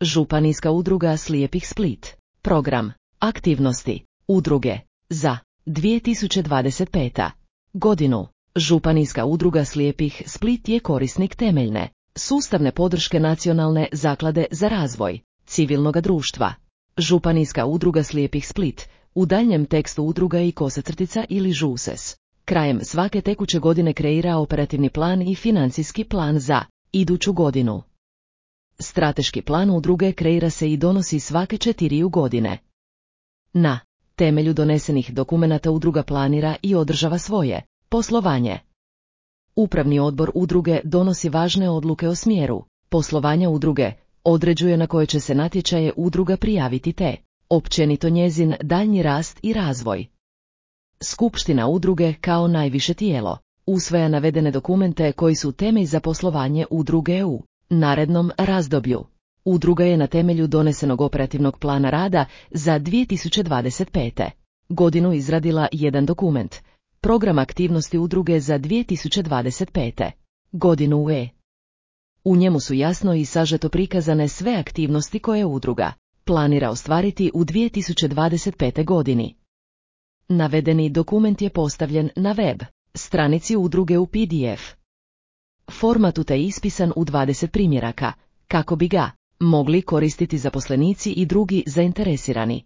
Županijska udruga slijepih Split. Program. Aktivnosti. Udruge. Za 2025. godinu. Županijska udruga slijepih Split je korisnik temeljne, sustavne podrške Nacionalne zaklade za razvoj civilnog društva. Županijska udruga slijepih Split, u daljnjem tekstu udruga i kosacrtica ili ŽUSES, krajem svake tekuće godine kreira operativni plan i financijski plan za iduću godinu. Strateški plan udruge kreira se i donosi svake 4 godine. Na temelju donesenih dokumenata udruga planira i održava svoje poslovanje. Upravni odbor udruge donosi važne odluke o smjeru poslovanja udruge, određuje na koje će se natječaje udruga prijaviti te, općenito njezin daljnji rast i razvoj. Skupština udruge kao najviše tijelo usvaja navedene dokumente koji su temelj za poslovanje udruge u narednom razdoblju. Udruga je na temelju donesenog operativnog plana rada za 2025. godinu izradila jedan dokument, program aktivnosti udruge za 2025. godinu U njemu su jasno i sažeto prikazane sve aktivnosti koje udruga planira ostvariti u 2025. godini. Navedeni dokument je postavljen na web stranici udruge u PDF formatu te ispisan u 20 primjeraka, kako bi ga mogli koristiti zaposlenici i drugi zainteresirani.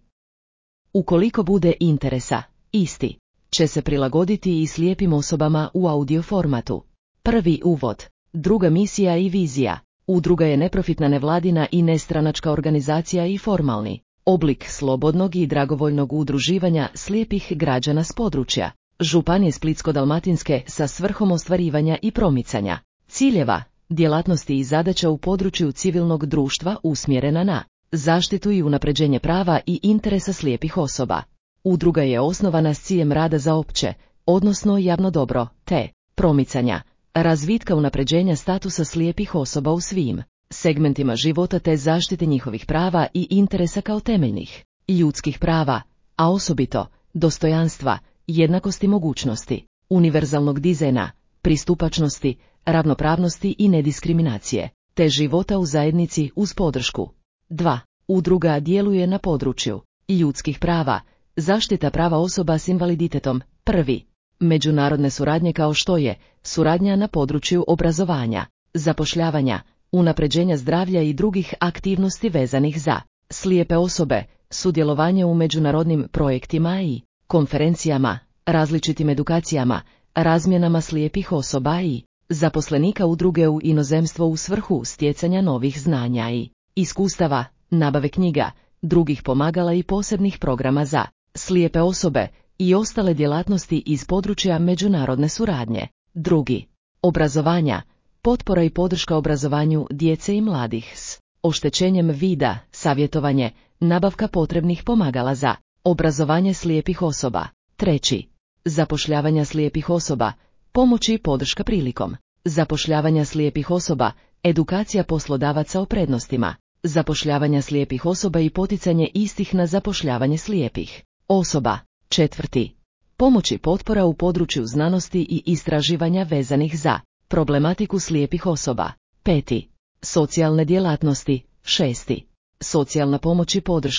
Ukoliko bude interesa, isti će se prilagoditi i slijepim osobama u audio formatu. Prvi uvod. Druga misija i vizija. Udruga je neprofitna nevladina i nestranačka organizacija i formalni oblik slobodnog i dragovoljnog udruživanja slijepih građana s područja Županije Splitsko-dalmatinske sa svrhom ostvarivanja i promicanja ciljeva, djelatnosti i zadaća u području civilnog društva usmjerena na zaštitu i unapređenje prava i interesa slijepih osoba. Udruga je osnovana s ciljem rada za opće, odnosno javno dobro, te promicanja, razvitka unapređenja statusa slijepih osoba u svim segmentima života te zaštite njihovih prava i interesa kao temeljnih ljudskih prava, a osobito dostojanstva, jednakosti mogućnosti, univerzalnog dizajna, pristupačnosti, ravnopravnosti i nediskriminacije, te života u zajednici uz podršku. 2. Udruga djeluje na području ljudskih prava, zaštita prava osoba s invaliditetom. 1. Međunarodne suradnje kao što je suradnja na području obrazovanja, zapošljavanja, unapređenja zdravlja i drugih aktivnosti vezanih za slijepe osobe, sudjelovanje u međunarodnim projektima i konferencijama, različitim edukacijama, razmjenama slijepih osoba i zaposlenika udruge u inozemstvo u svrhu stjecanja novih znanja i iskustava, nabave knjiga, drugih pomagala i posebnih programa za slijepe osobe i ostale djelatnosti iz područja međunarodne suradnje. 2. Obrazovanja, potpora i podrška obrazovanju djece i mladih s oštećenjem vida, savjetovanje, nabavka potrebnih pomagala za obrazovanje slijepih osoba. 3. Zapošljavanja slijepih osoba, pomoć i podrška prilikom zapošljavanja slijepih osoba, edukacija poslodavaca o prednostima zapošljavanja slijepih osoba i poticanje istih na zapošljavanje slijepih osoba. 4. Pomoć i potpora u području znanosti i istraživanja vezanih za problematiku slijepih osoba. 5. Socijalne djelatnosti. 6. Socijalna pomoć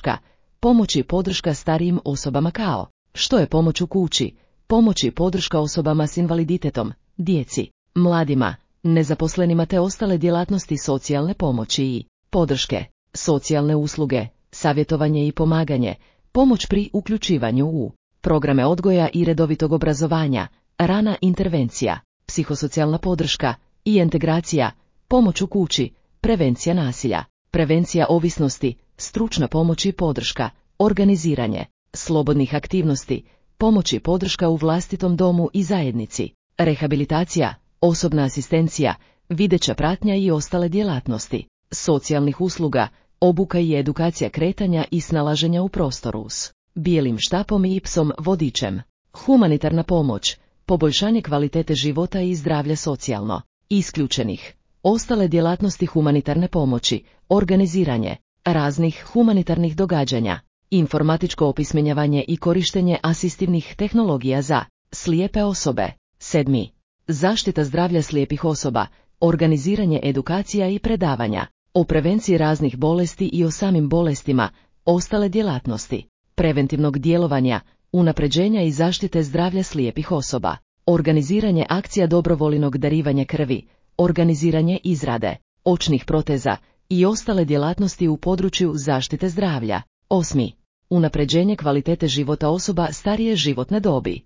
i podrška starijim osobama kao što je pomoć u kući, pomoć i podrška osobama s invaliditetom, djeci, mladima, nezaposlenima te ostale djelatnosti socijalne pomoći i podrške, socijalne usluge, savjetovanje i pomaganje, pomoć pri uključivanju u programe odgoja i redovitog obrazovanja, rana intervencija, psihosocijalna podrška i integracija, pomoć u kući, prevencija nasilja, prevencija ovisnosti, stručna pomoć i podrška, organiziranje slobodnih aktivnosti, pomoć i podrška u vlastitom domu i zajednici, rehabilitacija, osobna asistencija, videća pratnja i ostale djelatnosti, socijalnih usluga, obuka i edukacija kretanja i snalaženja u prostoru s bijelim štapom i psom vodičem, humanitarna pomoć, poboljšanje kvalitete života i zdravlja socijalno isključenih, ostale djelatnosti humanitarne pomoći, organiziranje raznih humanitarnih događanja, informatičko opismenjavanje i korištenje asistivnih tehnologija za slijepe osobe. 7. Zaštita zdravlja slijepih osoba, organiziranje edukacija i predavanja, o prevenciji raznih bolesti i o samim bolestima, ostale djelatnosti, preventivnog djelovanja, unapređenja i zaštite zdravlja slijepih osoba, organiziranje akcija dobrovoljnog darivanja krvi, organiziranje izrade očnih proteza i ostale djelatnosti u području zaštite zdravlja. 8. Unapređenje kvalitete života osoba starije životne dobi.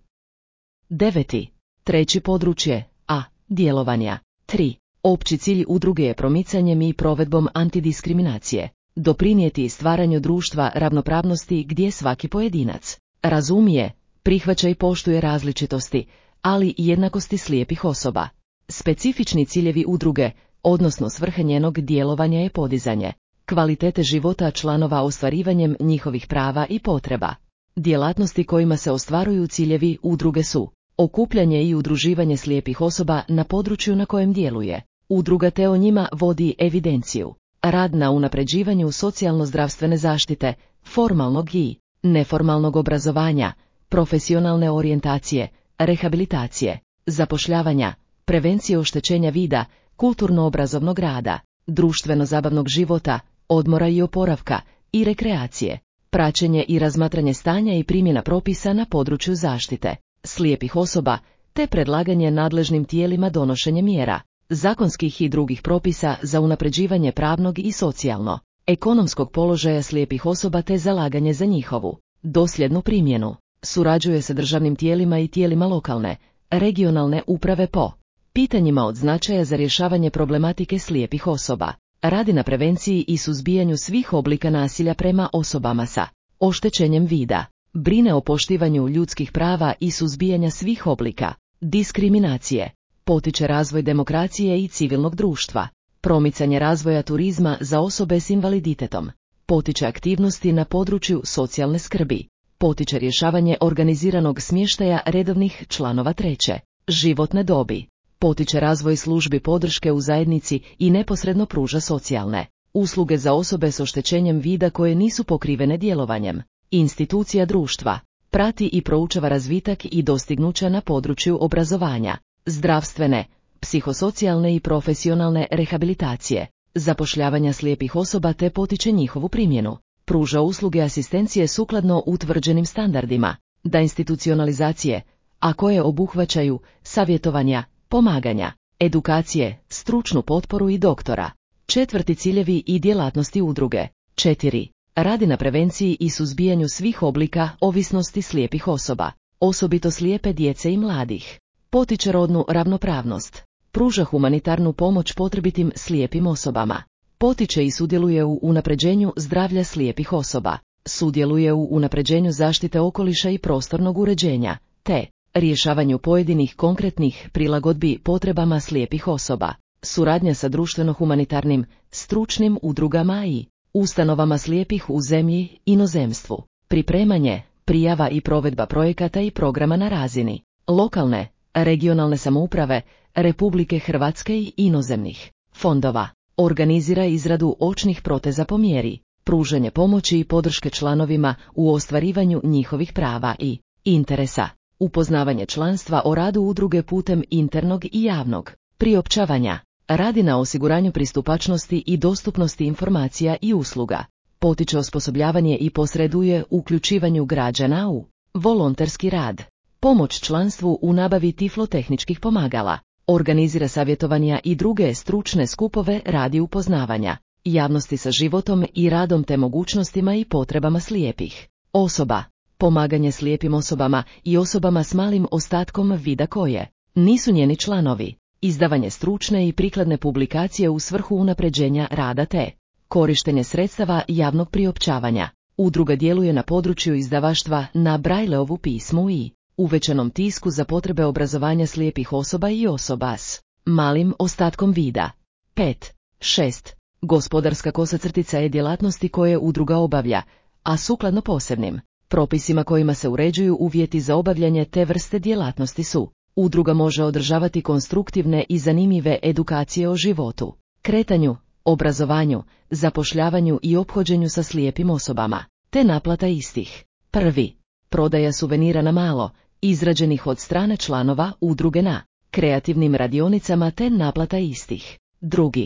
9. Treće područje A. Djelovanja. 3. Opći cilj udruge je promicanjem i provedbom antidiskriminacije, doprinijeti stvaranju društva ravnopravnosti gdje svaki pojedinac razumije, prihvaća i poštuje različitosti, ali i jednakosti slijepih osoba. Specifični ciljevi udruge, odnosno svrha njenog djelovanja je podizanje kvalitete života članova ostvarivanjem njihovih prava i potreba. Djelatnosti kojima se ostvaruju ciljevi udruge su okupljanje i udruživanje slijepih osoba na području na kojem djeluje udruga te o njima vodi evidenciju, rad na unapređivanju socijalno-zdravstvene zaštite, formalnog i neformalnog obrazovanja, profesionalne orijentacije, rehabilitacije, zapošljavanja, prevencije oštećenja vida, kulturno-obrazovnog rada, društveno-zabavnog života, odmora i oporavka i rekreacije, praćenje i razmatranje stanja i primjena propisa na području zaštite slijepih osoba, te predlaganje nadležnim tijelima donošenje mjera, zakonskih i drugih propisa za unapređivanje pravnog i socijalno-ekonomskog položaja slijepih osoba te zalaganje za njihovu dosljednu primjenu. Surađuje sa državnim tijelima i tijelima lokalne, regionalne uprave po pitanjima od značaja za rješavanje problematike slijepih osoba. Radi na prevenciji i suzbijanju svih oblika nasilja prema osobama sa oštećenjem vida. Brine o poštivanju ljudskih prava i suzbijanja svih oblika diskriminacije. Potiče razvoj demokracije i civilnog društva. Promicanje razvoja turizma za osobe s invaliditetom. Potiče aktivnosti na području socijalne skrbi. Potiče rješavanje organiziranog smještaja redovnih članova treće životne dobi. Potiče razvoj službi podrške u zajednici i neposredno pruža socijalne usluge za osobe s oštećenjem vida koje nisu pokrivene djelovanjem institucija društva. Prati i proučava razvitak i dostignuća na području obrazovanja, zdravstvene, psihosocijalne i profesionalne rehabilitacije, zapošljavanja slijepih osoba te potiče njihovu primjenu. Pruža usluge asistencije sukladno utvrđenim standardima, da institucionalizacije, a koje obuhvaćaju savjetovanja, pomaganja, edukacije, stručnu potporu i doktora. 4. Ciljevi i djelatnosti udruge. 4. Radi na prevenciji i suzbijanju svih oblika ovisnosti slijepih osoba, osobito slijepe djece i mladih. Potiče rodnu ravnopravnost. Pruža humanitarnu pomoć potrebitim slijepim osobama. Potiče i sudjeluje u unapređenju zdravlja slijepih osoba. Sudjeluje u unapređenju zaštite okoliša i prostornog uređenja, te rješavanju pojedinih konkretnih prilagodbi potrebama slijepih osoba. Suradnja sa društveno-humanitarnim, stručnim udrugama i ustanovama slijepih u zemlji, inozemstvu. Pripremanje, prijava i provedba projekata i programa na razini lokalne, regionalne samouprave, Republike Hrvatske i inozemnih fondova. Organizira izradu očnih proteza po mjeri, pružanje pomoći i podrške članovima u ostvarivanju njihovih prava i interesa. Upoznavanje članstva o radu udruge putem internog i javnog priopćavanja. Radi na osiguranju pristupačnosti i dostupnosti informacija i usluga. Potiče osposobljavanje i posreduje uključivanju građana u volonterski rad. Pomoć članstvu u nabavi tiflotehničkih pomagala. Organizira savjetovanja i druge stručne skupove radi upoznavanja javnosti sa životom i radom te mogućnostima i potrebama slijepih osoba. Pomaganje slijepim osobama i osobama s malim ostatkom vida koje nisu njeni članovi. Izdavanje stručne i prikladne publikacije u svrhu unapređenja rada te korištenje sredstava javnog priopćavanja. Udruga djeluje na području izdavaštva na Brajleovu pismu i uvećanom tisku za potrebe obrazovanja slijepih osoba i osoba s malim ostatkom vida. 5. 6. Gospodarska kosa-crtica je djelatnosti koje udruga obavlja, a sukladno posebnim propisima kojima se uređuju uvjeti za obavljanje te vrste djelatnosti su: udruga može održavati konstruktivne i zanimljive edukacije o životu, kretanju, obrazovanju, zapošljavanju i ophođenju sa slijepim osobama, te naplata istih. 1. Prodaja suvenira na malo, izrađenih od strane članova udruge na kreativnim radionicama te naplata istih. 2.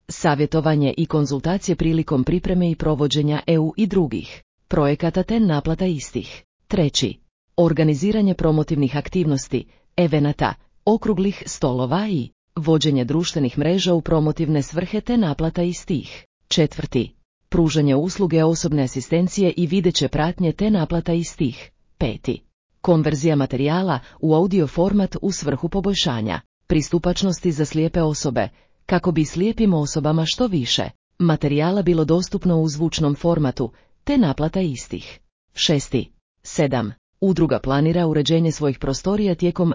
savjetovanje i konzultacije prilikom pripreme i provođenja EU i drugih projekata te naplata istih. 3. Organiziranje promotivnih aktivnosti, evenata, okruglih stolova i vođenje društvenih mreža u promotivne svrhe te naplata istih. 4. Pružanje usluge osobne asistencije i videće pratnje te naplata istih. 5. Konverzija materijala u audio format u svrhu poboljšanja pristupačnosti za slijepe osobe, kako bi slijepim osobama što više materijala bilo dostupno u zvučnom formatu, te naplata istih. 6. 7. Udruga planira uređenje svojih prostorija tijekom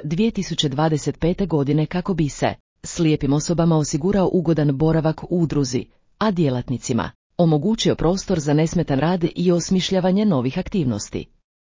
2025. godine kako bi se slijepim osobama osigurao ugodan boravak u udruzi, a djelatnicima omogućio prostor za nesmetan rad i osmišljavanje novih aktivnosti.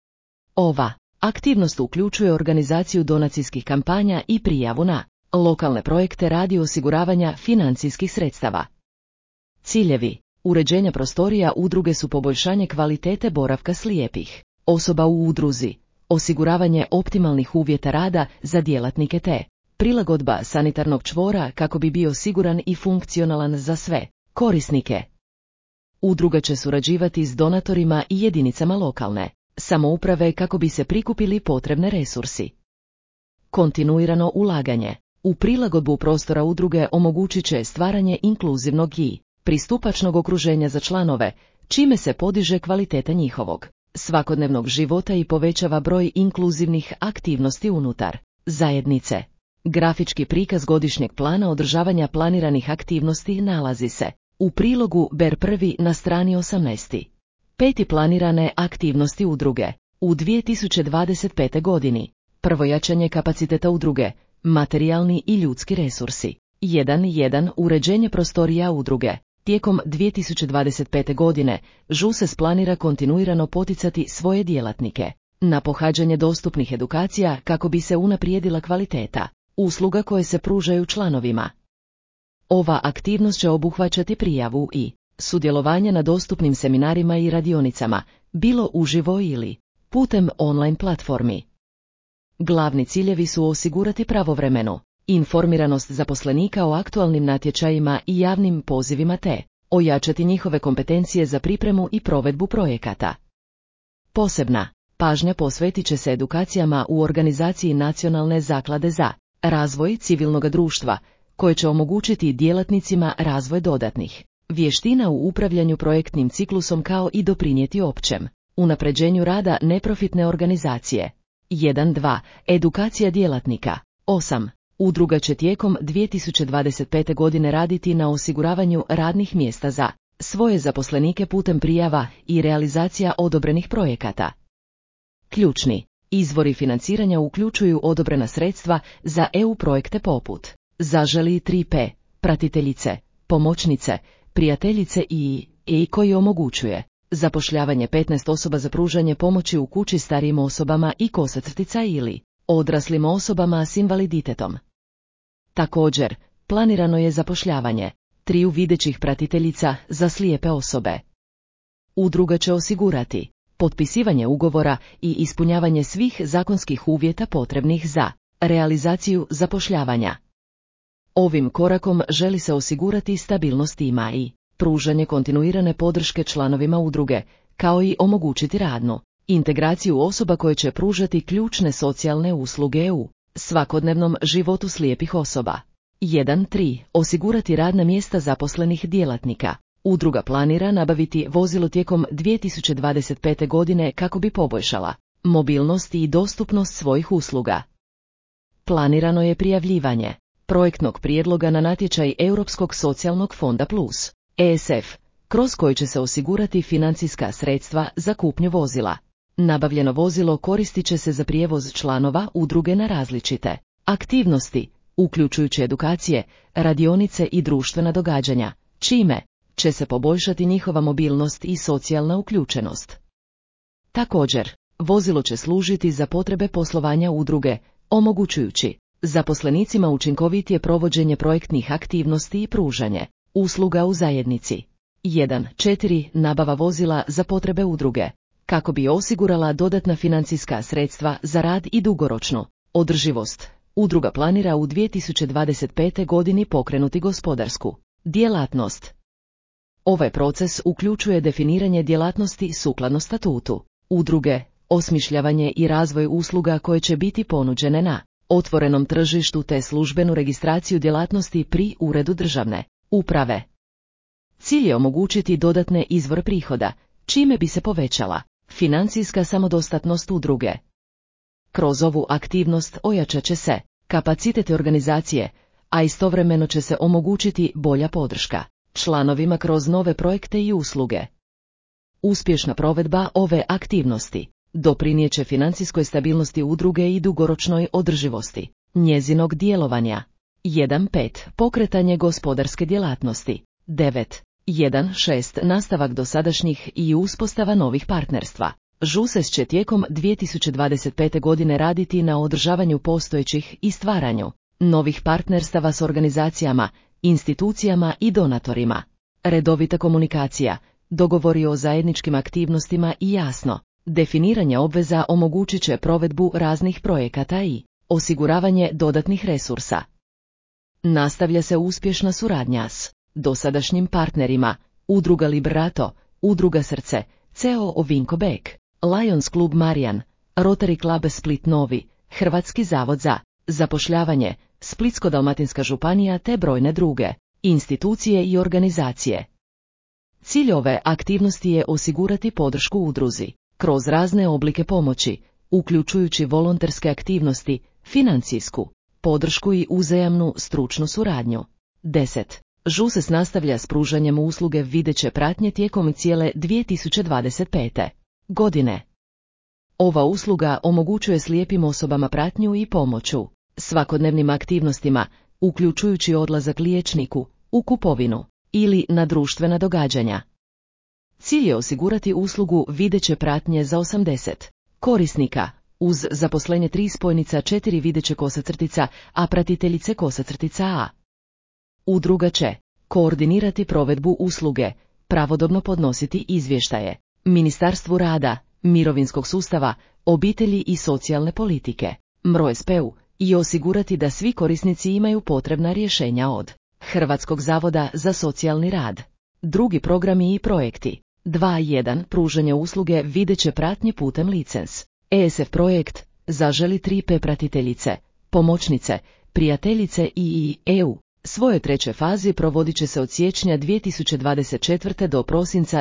Ova aktivnost uključuje organizaciju donacijskih kampanja i prijavu na lokalne projekte radi osiguravanja financijskih sredstava. Ciljevi uređenja prostorija udruge su poboljšanje kvalitete boravka slijepih osoba u udruzi, osiguravanje optimalnih uvjeta rada za djelatnike te prilagodba sanitarnog čvora kako bi bio siguran i funkcionalan za sve korisnike. Udruga će surađivati s donatorima i jedinicama lokalne samouprave kako bi se prikupili potrebne resursi. Kontinuirano ulaganje u prilagodbu prostora udruge omogućit će stvaranje inkluzivnog i pristupačnog okruženja za članove, čime se podiže kvaliteta njihovog svakodnevnog života i povećava broj inkluzivnih aktivnosti unutar zajednice. Grafički prikaz godišnjeg plana održavanja planiranih aktivnosti nalazi se u prilogu BER 1 na strani 18. 5. Planirane aktivnosti udruge u 2025. godini. Prvo, jačanje kapaciteta udruge, materijalni i ljudski resursi. 1.1. Uređenje prostorija udruge. Tijekom 2025. godine ŽUSES planira kontinuirano poticati svoje djelatnike na pohađanje dostupnih edukacija kako bi se unaprijedila kvaliteta usluga koje se pružaju članovima. Ova aktivnost će obuhvaćati prijavu i sudjelovanje na dostupnim seminarima i radionicama, bilo uživo ili putem online platformi. Glavni ciljevi su osigurati pravovremenu informiranost zaposlenika o aktualnim natječajima i javnim pozivima te ojačati njihove kompetencije za pripremu i provedbu projekata. Posebna pažnja posvetit će se edukacijama u organizaciji Nacionalne zaklade za razvoj civilnog društva, koje će omogućiti djelatnicima razvoj dodatnih vještina u upravljanju projektnim ciklusom kao i doprinijeti općem unapređenju rada neprofitne organizacije. 1.2. Edukacija djelatnika. 8. Udruga će tijekom 2025. godine raditi na osiguravanju radnih mjesta za svoje zaposlenike putem prijava i realizacija odobrenih projekata. Ključni izvori financiranja uključuju odobrena sredstva za EU projekte poput Zaželi 3P, pratiteljice, pomoćnice, prijateljice i koji omogućuje zapošljavanje 15 osoba za pružanje pomoći u kući starijim osobama i kosacrtica ili odraslim osobama s invaliditetom. Također, planirano je zapošljavanje 3 videćih pratiteljica za slijepe osobe. Udruga će osigurati potpisivanje ugovora i ispunjavanje svih zakonskih uvjeta potrebnih za realizaciju zapošljavanja. Ovim korakom želi se osigurati stabilnost tima i pružanje kontinuirane podrške članovima udruge, kao i omogućiti radnu integraciju osoba koje će pružati ključne socijalne usluge u svakodnevnom životu slijepih osoba. 1.3. Osigurati radna mjesta zaposlenih djelatnika. Udruga planira nabaviti vozilo tijekom 2025. godine kako bi poboljšala mobilnost i dostupnost svojih usluga. Planirano je prijavljivanje projektnog prijedloga na natječaj Europskog socijalnog fonda plus, ESF, kroz koji će se osigurati financijska sredstva za kupnju vozila. Nabavljeno vozilo koristit će se za prijevoz članova udruge na različite aktivnosti, uključujući edukacije, radionice i društvena događanja, čime će se poboljšati njihova mobilnost i socijalna uključenost. Također, vozilo će služiti za potrebe poslovanja udruge, omogućujući zaposlenicima učinkovitije provođenje projektnih aktivnosti i pružanje usluga u zajednici. 1.4. Nabava vozila za potrebe udruge, kako bi osigurala dodatna financijska sredstva za rad i dugoročnu održivost. Udruga planira u 2025. godini pokrenuti gospodarsku Djelatnost. Ovaj proces uključuje definiranje djelatnosti sukladno statutu udruge, osmišljavanje i razvoj usluga koje će biti ponuđene na otvorenom tržištu te službenu registraciju djelatnosti pri Uredu državne uprave. Cilj je omogućiti dodatne izvore prihoda, čime bi se povećala financijska samodostatnost udruge. Kroz ovu aktivnost ojačat će se kapacitet organizacije, a istovremeno će se omogućiti bolja podrška članovima kroz nove projekte i usluge. Uspješna provedba ove aktivnosti doprinijet će financijskoj stabilnosti udruge i dugoročnoj održivosti njezinog djelovanja. 1.5. Pokretanje gospodarske djelatnosti. 9.1.6. Nastavak dosadašnjih i uspostava novih partnerstva. ŽUSES će tijekom 2025. godine raditi na održavanju postojećih i stvaranju novih partnerstava s organizacijama, institucijama i donatorima. Redovita komunikacija, dogovori o zajedničkim aktivnostima i jasno definiranje obveza omogućit će provedbu raznih projekata i osiguravanje dodatnih resursa. Nastavlja se uspješna suradnja s dosadašnjim partnerima, Udruga Liberato, Udruga Srce, CO Vinko Bek, Lions Klub Marijan, Rotary Club Split Novi, Hrvatski zavod za zapošljavanje, Splitsko-dalmatinska županija te brojne druge institucije i organizacije. Cilj ove aktivnosti je osigurati podršku udruzi kroz razne oblike pomoći, uključujući volonterske aktivnosti, financijsku podršku i uzajamnu stručnu suradnju. 10. ŽUSES nastavlja s pružanjem usluge videće pratnje tijekom cijele 2025. godine. Ova usluga omogućuje slijepim osobama pratnju i pomoću svakodnevnim aktivnostima, uključujući odlazak liječniku, u kupovinu ili na društvena događanja. Cilj je osigurati uslugu videće pratnje za 80 korisnika, uz zaposlenje 3 spojnica 4 videće kosacrtica, a pratiteljice kosacrtica A. Udruga će koordinirati provedbu usluge, pravodobno podnositi izvještaje Ministarstvu rada, mirovinskog sustava, obitelji i socijalne politike, MRO-SP-u, i osigurati da svi korisnici imaju potrebna rješenja od Hrvatskog zavoda za socijalni rad. Drugi programi i projekti. 2.1. Pružanje usluge videće pratnje putem licens. ESF projekt Zaželi 3P pratiteljice, pomoćnice, prijateljice i EU. Svojoj trećoj fazi provodit će se od siječnja 2024. do prosinca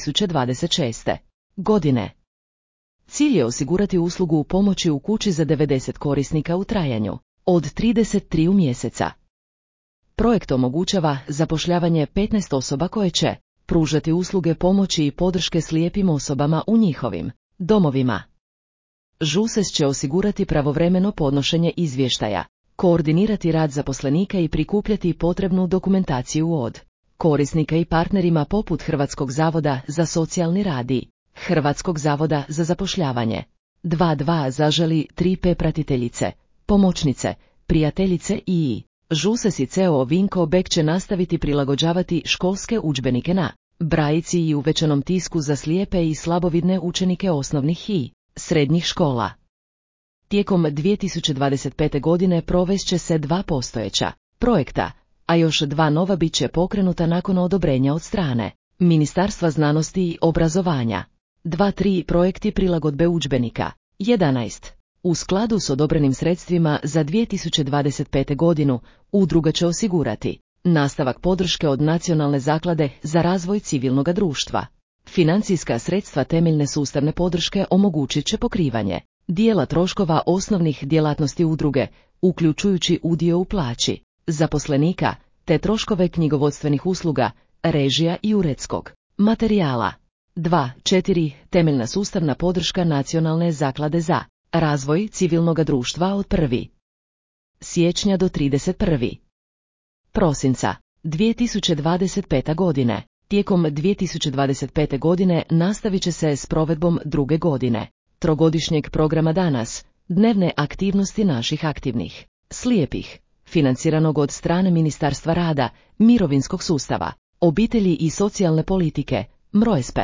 2026. godine. Cilj je osigurati uslugu pomoći u kući za 90 korisnika u trajanju od 33 mjeseca. Projekt omogućava zapošljavanje 15 osoba koje će pružati usluge pomoći i podrške slijepim osobama u njihovim domovima. ŽUSES će osigurati pravovremeno podnošenje izvještaja, koordinirati rad zaposlenika i prikupljati potrebnu dokumentaciju od korisnika i partnerima poput Hrvatskog zavoda za socijalni rad i Hrvatskog zavoda za zapošljavanje. 2.2. Zaželi 3P pratiteljice, pomoćnice, prijateljice i ŽUSES i CO Vinko Bek će nastaviti prilagođavati školske udžbenike na brajici i uvećanom tisku za slijepe i slabovidne učenike osnovnih i srednjih škola. Tijekom 2025. godine provest će se 2 postojeća projekta, a još 2 nova bit će pokrenuta nakon odobrenja od strane Ministarstva znanosti i obrazovanja. 2.3. Projekti prilagodbe udžbenika. 11. U skladu s odobrenim sredstvima za 2025. godinu, udruga će osigurati nastavak podrške od Nacionalne zaklade za razvoj civilnog društva. Financijska sredstva temeljne sustavne podrške omogućit će pokrivanje dijela troškova osnovnih djelatnosti udruge, uključujući udio u plaći zaposlenika, te troškove knjigovodstvenih usluga, režija i uredskog materijala. 2.4. Temeljna sustavna podrška Nacionalne zaklade za razvoj civilnog društva od 1. siječnja do 31. prosinca 2025. godine. Tijekom 2025. godine nastavit će se s provedbom druge godine trogodišnjeg programa Danas, dnevne aktivnosti naših aktivnih slijepih, financiranog od strane Ministarstva rada, mirovinskog sustava, obitelji i socijalne politike, MRO-SP.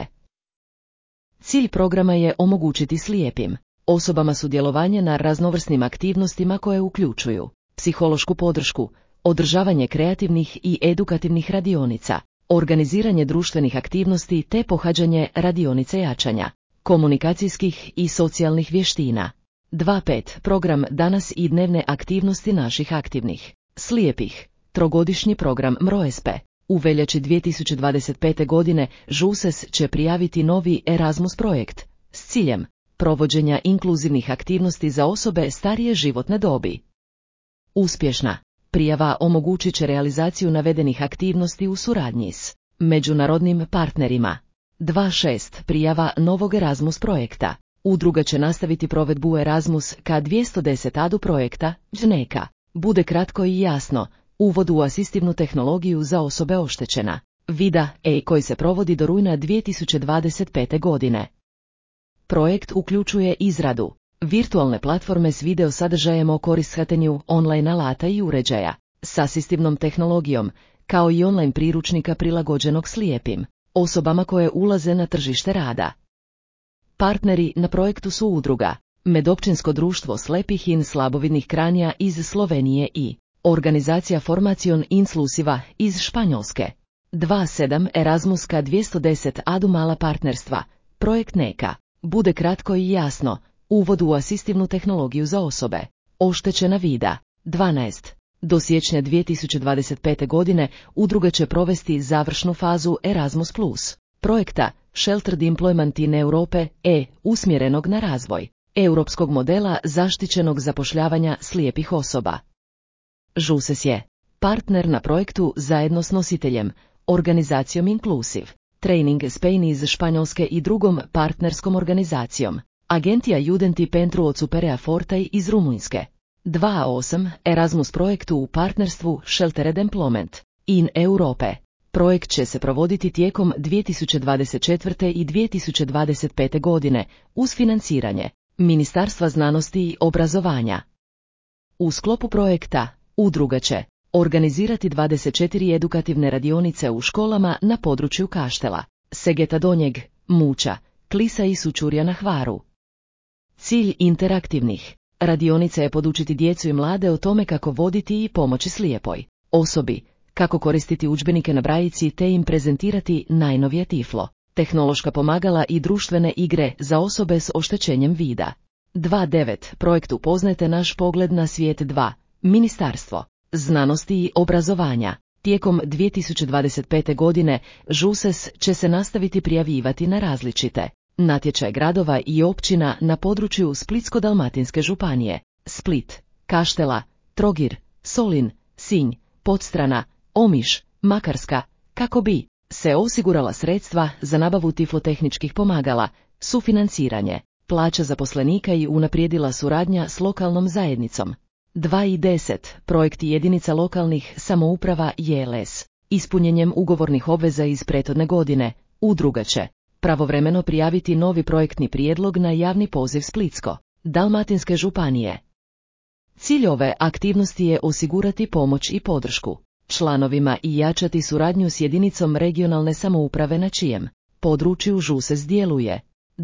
Cilj programa je omogućiti slijepim osobama sudjelovanje na raznovrsnim aktivnostima koje uključuju psihološku podršku, održavanje kreativnih i edukativnih radionica, organiziranje društvenih aktivnosti te pohađanje radionice jačanja, komunikacijskih i socijalnih vještina. 2.5. Program danas i dnevne aktivnosti naših aktivnih, slijepih, trogodišnji program MROESPE. U veljači 2025. godine ŽUSES će prijaviti novi Erasmus projekt s ciljem provođenja inkluzivnih aktivnosti za osobe starije životne dobi. Uspješna prijava omogućit će realizaciju navedenih aktivnosti u suradnji s međunarodnim partnerima. 2.6. Prijava novog Erasmus projekta. Udruga će nastaviti provedbu Erasmus K210 ADU projekta neka bude kratko i jasno, uvod u asistivnu tehnologiju za osobe oštećena vida koji se provodi do rujna 2025. godine. Projekt uključuje izradu virtualne platforme s video sadržajem o korištenju online alata i uređaja s asistivnom tehnologijom, kao i online priručnika prilagođenog slijepim osobama koje ulaze na tržište rada. Partneri na projektu su udruga Medopćinsko društvo slepih i slabovidnih kranja iz Slovenije i organizacija Formacion Inclusiva iz Španjolske. 2.7. Erasmus K210 ADU mala partnerstva. Projekt neka bude kratko i jasno, uvod u asistivnu tehnologiju za osobe oštećena vida. 12. Do siječnja 2025. godine udruga će provesti završnu fazu Erasmus Plus projekta Sheltered Employment in Europe usmjerenog na razvoj europskog modela zaštićenog zapošljavanja slijepih osoba. ŽUSES je partner na projektu zajedno s nositeljem, organizacijom Inclusive Training Spain iz Španjolske i drugom partnerskom organizacijom, Agentia Judenti pentru Ocuperea Fortei iz Rumunjske. 2.8. Erasmus projektu u partnerstvu Sheltered Employment in Europe. Projekt će se provoditi tijekom 2024. i 2025. godine uz financiranje Ministarstva znanosti i obrazovanja. U sklopu projekta udruga će organizirati 24 edukativne radionice u školama na području Kaštela, Segeta Donjeg, Muća, Klisa i Sučurja na Hvaru. Cilj interaktivnih radionica je podučiti djecu i mlade o tome kako voditi i pomoći slijepoj osobi, kako koristiti udžbenike na brajici te im prezentirati najnovije tiflo, tehnološka pomagala i društvene igre za osobe s oštećenjem vida. 2.9. Projekt Upoznajte naš pogled na svijet 2. Ministarstvo znanosti i obrazovanja. Tijekom 2025. godine ŽUSES će se nastaviti prijavljivati na različite natječaje gradova i općina na području Splitsko-dalmatinske županije, Split, Kaštela, Trogir, Solin, Sinj, Podstrana, Omiš, Makarska, kako bi se osigurala sredstva za nabavu tiflotehničkih pomagala, sufinanciranje plaća zaposlenika i unaprijedila suradnja s lokalnom zajednicom. 2.10. Projekti jedinica lokalnih samouprava JLS. Ispunjenjem ugovornih obveza iz prethodne godine, udruga će pravovremeno prijaviti novi projektni prijedlog na javni poziv Splitsko-dalmatinske županije. Cilj ove aktivnosti je osigurati pomoć i podršku članovima i jačati suradnju s jedinicom regionalne samouprave na čijem području ŽUSES djeluje.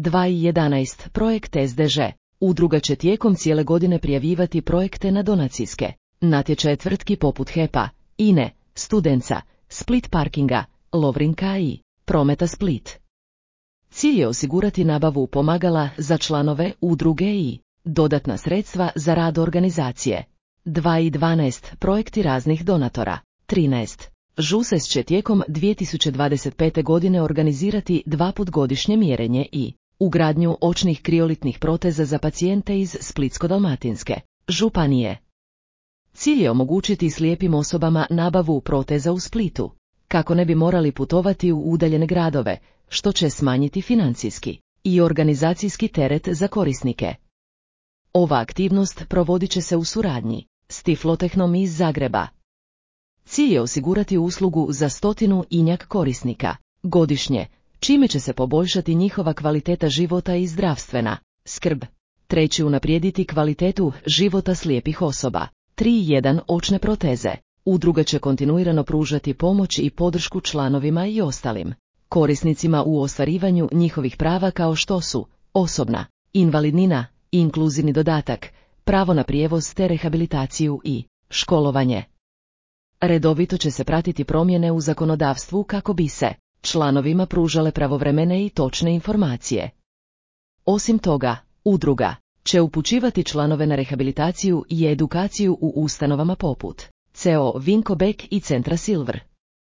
2.11. Projekt SDŽ. Udruga će tijekom cijele godine prijavljivati projekte na donacijske natječaje tvrtki poput HEP-a, INE, Studenca, Split Parkinga, Lovrinka i Prometa Split. Cilj je osigurati nabavu pomagala za članove udruge i dodatna sredstva za rad organizacije. 2.12. Projekti raznih donatora. 13. ŽUSES će tijekom 2025. godine organizirati 2 put godišnje mjerenje i ugradnju očnih kriolitnih proteza za pacijente iz Splitsko-dalmatinske županije. Cilj je omogućiti slijepim osobama nabavu proteza u Splitu, kako ne bi morali putovati u udaljene gradove, što će smanjiti financijski i organizacijski teret za korisnike. Ova aktivnost provodit će se u suradnji s Tiflotehnom iz Zagreba. Cilj je osigurati uslugu za 100 korisnika godišnje, čime će se poboljšati njihova kvaliteta života i zdravstvena skrb. 3. Unaprijediti kvalitetu života slijepih osoba. 3.1. Očne proteze. Udruga će kontinuirano pružati pomoć i podršku članovima i ostalim korisnicima u ostvarivanju njihovih prava kao što su osobna invalidnina, inkluzivni dodatak, pravo na prijevoz te rehabilitaciju i školovanje. redovito će se pratiti promjene u zakonodavstvu kako bi se članovima pružale pravovremene i točne informacije. Osim toga, udruga će upućivati članove na rehabilitaciju i edukaciju u ustanovama poput CO Vinko Bek i Centra Silver.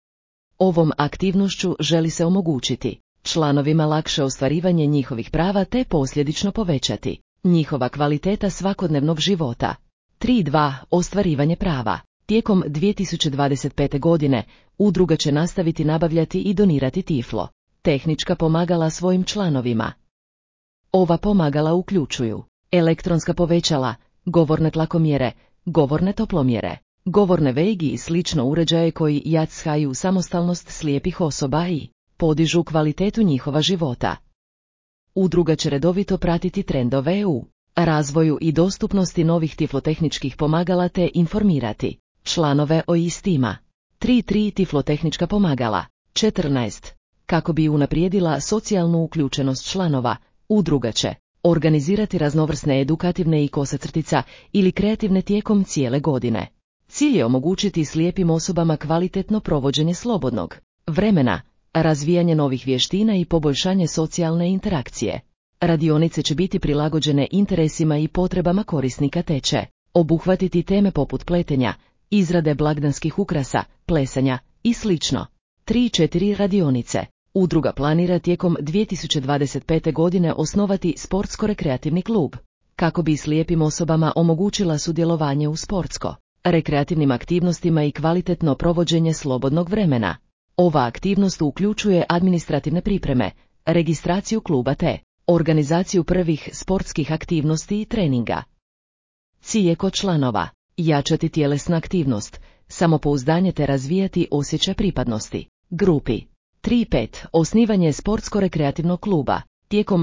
Ovom aktivnošću želi se omogućiti članovima lakše ostvarivanje njihovih prava te posljedično povećati njihova kvaliteta svakodnevnog života. 3.2. Ostvarivanje prava. Tijekom 2025. godine udruga će nastaviti nabavljati i donirati tiflo tehnička pomagala svojim članovima. Ova pomagala uključuju elektronska povećala, govorne tlakomjere, govorne toplomjere, govorne vejgi i slično uređaje koji jačaju samostalnost slijepih osoba i podižu kvalitetu njihova života. Udruga će redovito pratiti trendove u razvoju i dostupnosti novih tiflotehničkih pomagala te informirati članove o istima. 3.3. Tiflotehnička pomagala. 14. Kako bi unaprijedila socijalnu uključenost članova, udruga će organizirati raznovrsne edukativne i kosacrtica ili kreativne tijekom cijele godine. Cilj je omogućiti slijepim osobama kvalitetno provođenje slobodnog vremena, razvijanje novih vještina i poboljšanje socijalne interakcije. Radionice će biti prilagođene interesima i potrebama korisnika te će obuhvatiti teme poput pletenja, izrade blagdanskih ukrasa, plesanja i sl. 3.4. Radionice. Udruga planira tijekom 2025. godine osnovati sportsko-rekreativni klub, kako bi slijepim osobama omogućila sudjelovanje u sportsko-rekreativnim aktivnostima i kvalitetno provođenje slobodnog vremena. Ova aktivnost uključuje administrativne pripreme, registraciju kluba te organizaciju prvih sportskih aktivnosti i treninga. Cilj je kod članova jačati tjelesna aktivnost, samopouzdanje te razvijati osjećaj pripadnosti grupi. 3.5. Osnivanje sportsko-rekreativnog kluba. Tijekom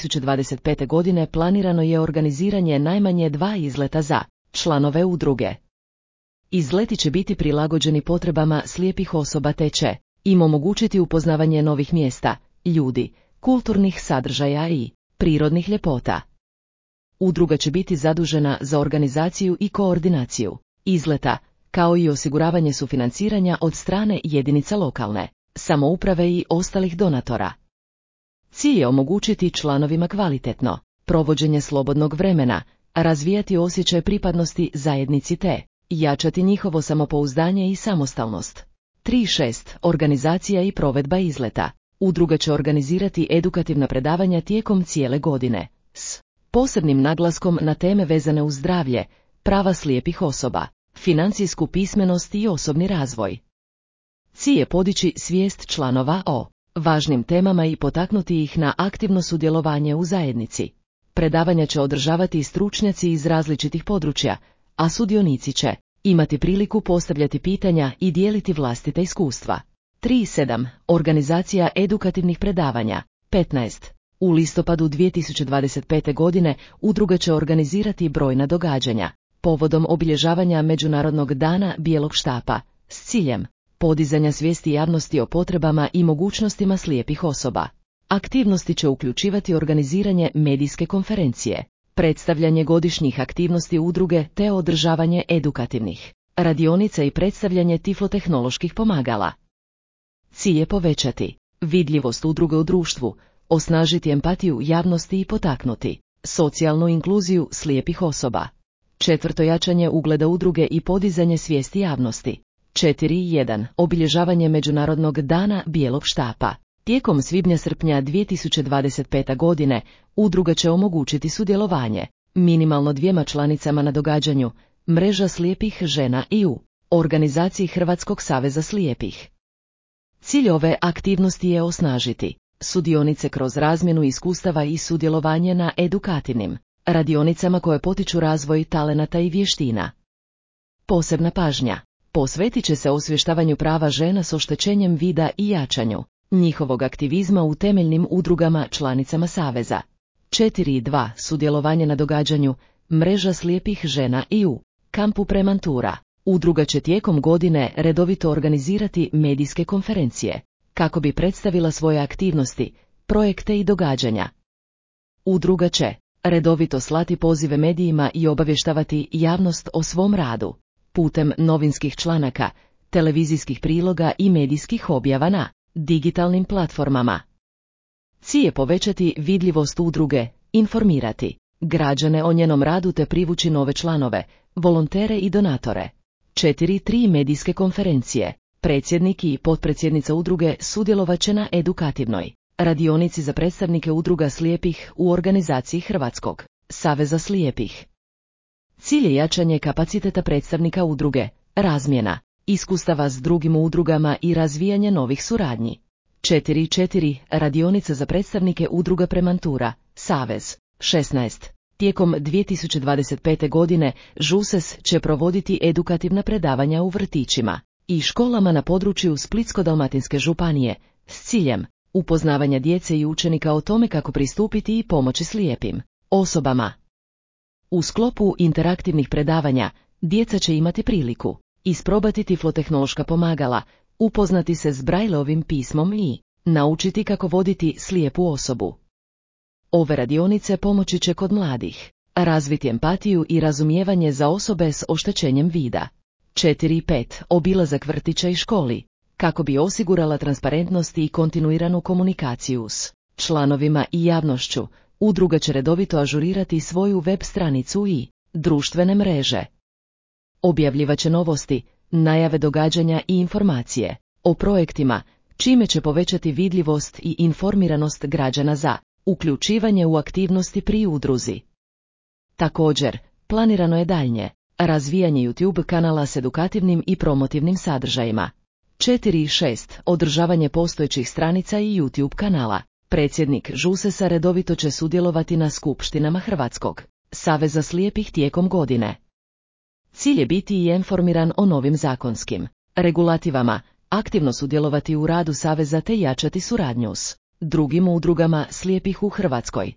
2025. godine planirano je organiziranje najmanje 2 izleta za članove udruge. Izleti će biti prilagođeni potrebama slijepih osoba te će im omogućiti upoznavanje novih mjesta, ljudi, kulturnih sadržaja i prirodnih ljepota. Udruga će biti zadužena za organizaciju i koordinaciju izleta, kao i osiguravanje sufinanciranja od strane jedinica lokalne samouprave i ostalih donatora. Cilj je omogućiti članovima kvalitetno provođenje slobodnog vremena, razvijati osjećaj pripadnosti zajednici te jačati njihovo samopouzdanje i samostalnost. 3.6. Organizacija i provedba izleta. Udruga će organizirati edukativna predavanja tijekom cijele godine, s posebnim naglaskom na teme vezane uz zdravlje, prava slijepih osoba, financijsku pismenost i osobni razvoj. Cilj je podići svijest članova o važnim temama i potaknuti ih na aktivno sudjelovanje u zajednici. Predavanja će održavati stručnjaci iz različitih područja, a sudionici će imati priliku postavljati pitanja i dijeliti vlastita iskustva. 3.7. Organizacija edukativnih predavanja. 15. U listopadu 2025. godine udruga će organizirati brojna događanja povodom obilježavanja Međunarodnog dana bijelog štapa s ciljem podizanja svijesti javnosti o potrebama i mogućnostima slijepih osoba. Aktivnosti će uključivati organiziranje medijske konferencije, predstavljanje godišnjih aktivnosti udruge te održavanje edukativnih radionica i predstavljanje tiflotehnoloških pomagala. Cilj je povećati vidljivost udruge u društvu, osnažiti empatiju javnosti i potaknuti socijalnu inkluziju slijepih osoba. 4. Jačanje ugleda udruge i podizanje svijesti javnosti. 4.1. Obilježavanje Međunarodnog dana bijelog štapa. Tijekom svibnja-srpnja 2025. godine udruga će omogućiti sudjelovanje minimalno 2 članicama na događanju Mreža slijepih žena i u organizaciji Hrvatskog saveza slijepih. Cilj ove aktivnosti je osnažiti sudionice kroz razmjenu iskustava i sudjelovanje na edukativnim radionicama koje potiču razvoj talenata i vještina. Posebna pažnja posvetit će se osvještavanju prava žena s oštećenjem vida i jačanju njihovog aktivizma u temeljnim udrugama članicama Saveza. 4.2. Sudjelovanje na događanju Mreža slijepih žena i u kampu Premantura. Udruga će tijekom godine redovito organizirati medijske konferencije, kako bi predstavila svoje aktivnosti, projekte i događanja. Udruga će redovito slati pozive medijima i obavještavati javnost o svom radu, putem novinskih članaka, televizijskih priloga i medijskih objava na digitalnim platformama. Cilj je povećati vidljivost udruge, informirati građane o njenom radu te privući nove članove, volontere i donatore. 4.3 medijske konferencije. Predsjednik i potpredsjednica udruge sudjelovat će na edukativnoj radionici za predstavnike udruga slijepih u organizaciji Hrvatskog saveza slijepih. Cilj je jačanje kapaciteta predstavnika udruge, razmjena iskustava s drugim udrugama i razvijanje novih suradnji. 4.4 radionica za predstavnike udruga Premantura, Savez. 16. Tijekom 2025. godine ŽUSES će provoditi edukativna predavanja u vrtićima i školama na području Splitsko-dalmatinske županije s ciljem upoznavanja djece i učenika o tome kako pristupiti i pomoći slijepim osobama. U sklopu interaktivnih predavanja djeca će imati priliku isprobati tiflotehnološka pomagala, upoznati se s Brajlovim pismom i naučiti kako voditi slijepu osobu. Ove radionice pomoći će kod mladih razviti empatiju i razumijevanje za osobe s oštećenjem vida. 4.5 Obilazak vrtića i školi, kako bi osigurala transparentnost i kontinuiranu komunikaciju s članovima i javnošću. Udruga će redovito ažurirati svoju web stranicu i društvene mreže. Objavljivaće novosti, najave događanja i informacije o projektima, čime će povećati vidljivost i informiranost građana za uključivanje u aktivnosti pri udruzi. Također, planirano je daljnje razvijanje YouTube kanala s edukativnim i promotivnim sadržajima. 4.6 Održavanje postojećih stranica i YouTube kanala. Predsjednik ŽUSES-a redovito će sudjelovati na skupštinama Hrvatskog saveza slijepih tijekom godine. Cilj je biti i informiran o novim zakonskim regulativama, aktivno sudjelovati u radu saveza te jačati suradnju s drugim udrugama slijepih u Hrvatskoj.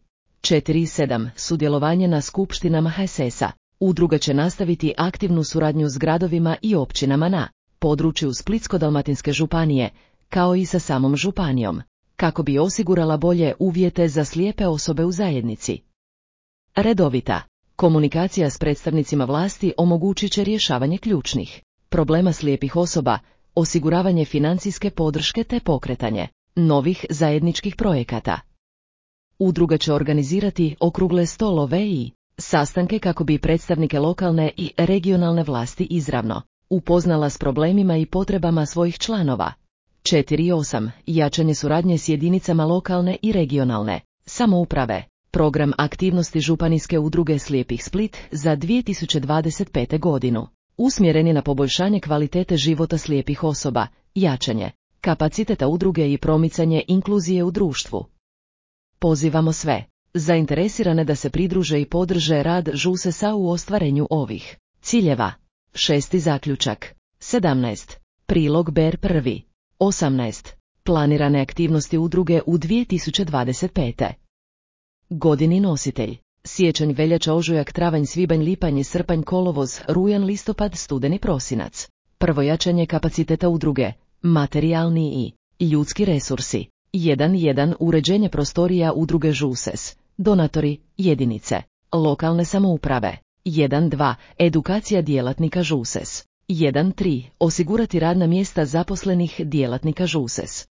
4.7 Sudjelovanje na skupštinama HSS-a. Udruga će nastaviti aktivnu suradnju s gradovima i općinama na području Splitsko-dalmatinske županije, kao i sa samom županijom, kako bi osigurala bolje uvjete za slijepe osobe u zajednici. Redovita komunikacija s predstavnicima vlasti omogućit će rješavanje ključnih problema slijepih osoba, osiguravanje financijske podrške te pokretanje novih zajedničkih projekata. Udruga će organizirati okrugle stolove i sastanke kako bi predstavnike lokalne i regionalne vlasti izravno upoznala s problemima i potrebama svojih članova. 4.8 Jačanje suradnje s jedinicama lokalne i regionalne samouprave. Program aktivnosti Županijske udruge slijepih Split za 2025. godinu usmjeren je na poboljšanje kvalitete života slijepih osoba, jačanje kapaciteta udruge i promicanje inkluzije u društvu. Pozivamo sve zainteresirane da se pridruže i podrže rad ŽUSES-a u ostvarenju ovih ciljeva. 6. Zaključak. 17. Prilog BR 1. 18. Planirane aktivnosti udruge u 2025. godini. Nositelj: siječanj, veljača, ožujak, travanj, svibanj, lipanj, srpanj, kolovoz, rujan, listopad, studeni, prosinac. Prvo, jačanje kapaciteta udruge, materijalni i ljudski resursi. 1.1 Uređenje prostorija udruge ŽUSES, donatori, jedinice lokalne samouprave. 1.2 Edukacija djelatnika ŽUSES. 1.3 Osigurati radna mjesta zaposlenih djelatnika ŽUSES.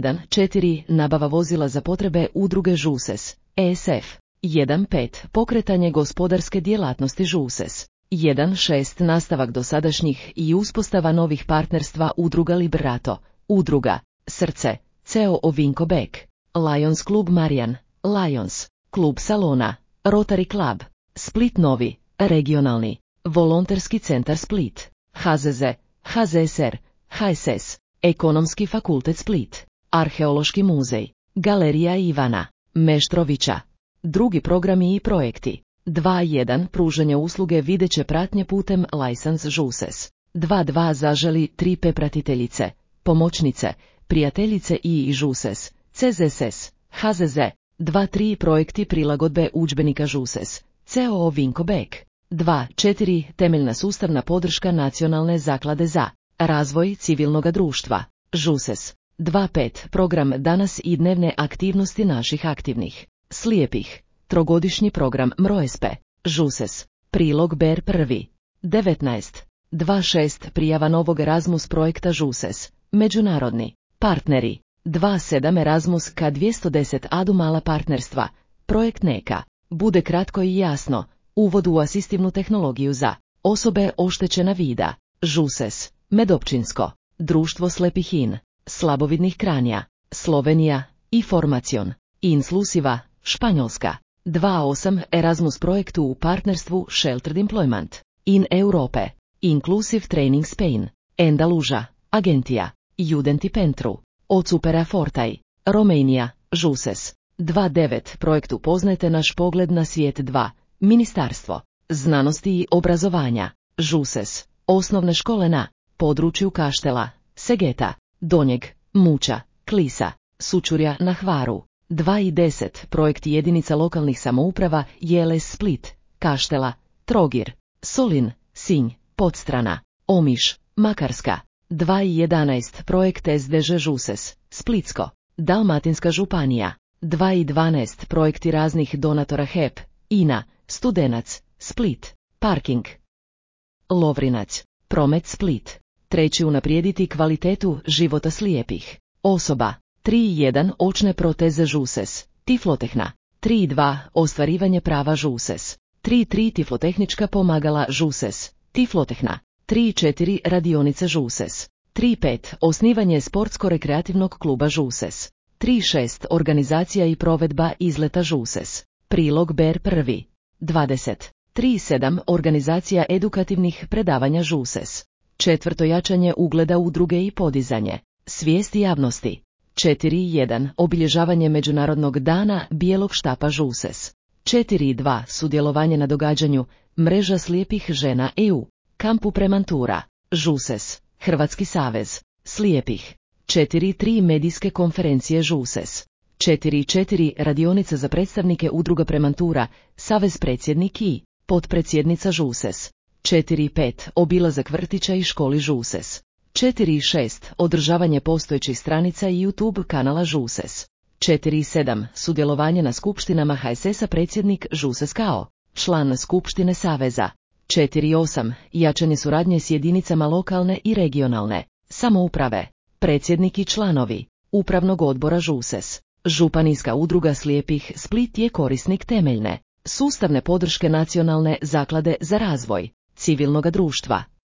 1.4 Nabava vozila za potrebe udruge ŽUSES, ESF. 1.5 Pokretanje gospodarske djelatnosti ŽUSES. 1.6 Nastavak dosadašnjih i uspostava novih partnerstva udruga Liberato, udruga Srce, CEO Vinko Bek, Lions Klub Marijan, Lions, Klub Salona, Rotary Club, Split Novi, Regionalni, Volonterski centar Split, HZZ, HZSR, HSS, Ekonomski fakultet Split, Arheološki muzej, Galerija Ivana Meštrovića. Drugi programi i projekti. 2.1 Pružanje usluge videće pratnje putem License ŽUSES. 2.2 Zaželi 3P pratiteljice, pomoćnice, prijateljice i ŽUSES, CZSS, HZZ. 2.3 Projekti prilagodbe udžbenika ŽUSES, CEO Vinko Bek. 2.4 Temeljna sustavna podrška Nacionalne zaklade za razvoj civilnoga društva, ŽUSES. 2.5 Program Danas i dnevne aktivnosti naših aktivnih slijepih. Trogodišnji program MROESPE, ŽUSES. Prilog BR 1. 19. 2.6 prijava novog Erasmus projekta ŽUSES, međunarodni partneri. 2.7 Erasmus K 210 Adu mala partnerstva, projekt neka bude kratko i jasno, uvod u asistivnu tehnologiju za osobe oštećena vida, ŽUSES, Medopćinsko, Društvo slepih in, slabovidnih kranja, Slovenija, i Formacion, Inslusiva, Španjolska. 2.8 Erasmus projektu u partnerstvu Sheltered Employment, in Europe, Inclusive Training Spain, Endaluža, Agentija, Judenti Pentru, Ocupera Fortaj, Romania, ŽUSES. 2.9 projekt Upoznajte naš pogled na svijet 2, Ministarstvo znanosti i obrazovanja, ŽUSES, osnovne škole na području Kaštela, Segeta, Donjeg, Muća, Klisa, Sučurja na Hvaru. 2.10 projekt jedinica lokalnih samouprava JLS Split, Kaštela, Trogir, Solin, Sinj, Podstrana, Omiš, Makarska. 2.11 projekt SDŽ ŽUSES, Splitsko, Dalmatinska županija. 2.12 projekti raznih donatora HEP, INA, Studenac, Split, Parking, Lovrinac, Promet Split. 3. unaprijediti kvalitetu života slijepih osoba. 3.1 očne proteze ŽUSES, Tiflotehna. 3.2 ostvarivanje prava ŽUSES. 3.3 Tiflotehnička pomagala ŽUSES, Tiflotehna. 3.4 radionice ŽUSES. 3.5 osnivanje sportsko-rekreativnog kluba ŽUSES. 3.6 organizacija i provedba izleta ŽUSES. Prilog BR 1. 20. 3.7 organizacija edukativnih predavanja ŽUSES. 4. jačanje ugleda udruge i podizanje svijesti javnosti. 4.1 obilježavanje Međunarodnog dana bijelog štapa ŽUSES. 4.2 sudjelovanje na događanju Mreža slijepih žena EU, kampu Premantura, ŽUSES, Hrvatski savez slijepih. 4.3 medijske konferencije ŽUSES. 4.4 radionica za predstavnike udruga Premantura, Savez predsjednik i potpredsjednica ŽUSES. 4.5 obilazak vrtića i školi ŽUSES. 4.6 održavanje postojećih stranica i YouTube kanala ŽUSES. 4.7 sudjelovanje na skupštinama HSS-a, predsjednik ŽUSES kao član skupštine Saveza. 4.8 jačanje suradnje s jedinicama lokalne i regionalne samouprave, predsjednik i članovi Upravnog odbora ŽUSES. Županijska udruga slijepih Split je korisnik temeljne sustavne podrške Nacionalne zaklade za razvoj civilnog društva.